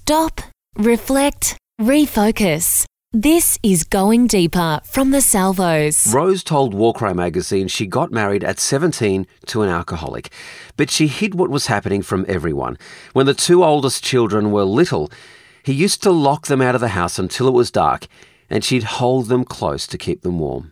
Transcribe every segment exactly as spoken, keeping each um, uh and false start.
Stop, reflect, refocus. This is Going Deeper from the Salvos. Rose told Warcry magazine she got married at seventeen to an alcoholic, but she hid what was happening from everyone. When the two oldest children were little, he used to lock them out of the house until it was dark, and she'd hold them close to keep them warm.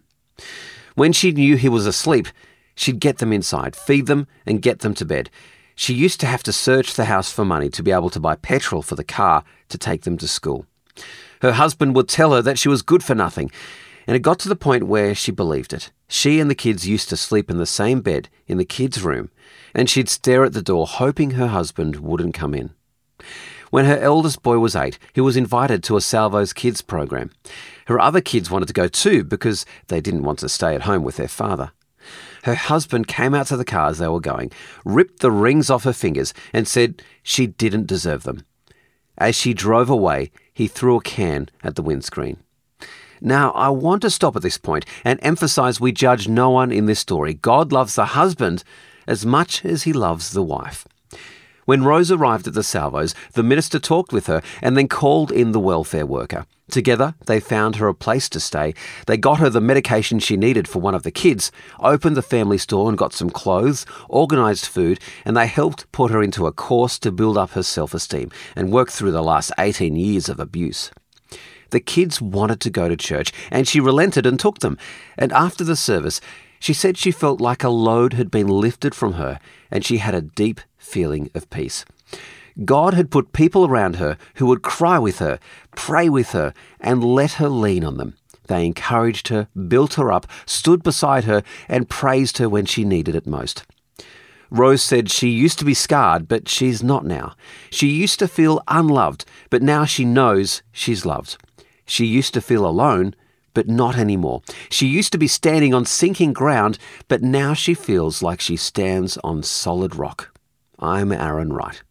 When she knew he was asleep, she'd get them inside, feed them, and get them to bed. She used to have to search the house for money to be able to buy petrol for the car to take them to school. Her husband would tell her that she was good for nothing, and it got to the point where she believed it. She and the kids used to sleep in the same bed in the kids' room, and she'd stare at the door hoping her husband wouldn't come in. When her eldest boy was eight, he was invited to a Salvos Kids program. Her other kids wanted to go too because they didn't want to stay at home with their father. Her husband came out to the car as they were going, ripped the rings off her fingers and said she didn't deserve them. As she drove away, he threw a can at the windscreen. Now, I want to stop at this point and emphasize we judge no one in this story. God loves the husband as much as he loves the wife. When Rose arrived at the Salvos, the minister talked with her and then called in the welfare worker. Together, they found her a place to stay. They got her the medication she needed for one of the kids, opened the family store and got some clothes, organised food, and they helped put her into a course to build up her self-esteem and work through the last eighteen years of abuse. The kids wanted to go to church, and she relented and took them. And after the service, she said she felt like a load had been lifted from her, and she had a deep feeling of peace. God had put people around her who would cry with her, pray with her, and let her lean on them. They encouraged her, built her up, stood beside her, and praised her when she needed it most. Rose said she used to be scarred, but she's not now. She used to feel unloved, but now she knows she's loved. She used to feel alone, but not anymore. She used to be standing on sinking ground, but now she feels like she stands on solid rock. I'm Aaron Wright.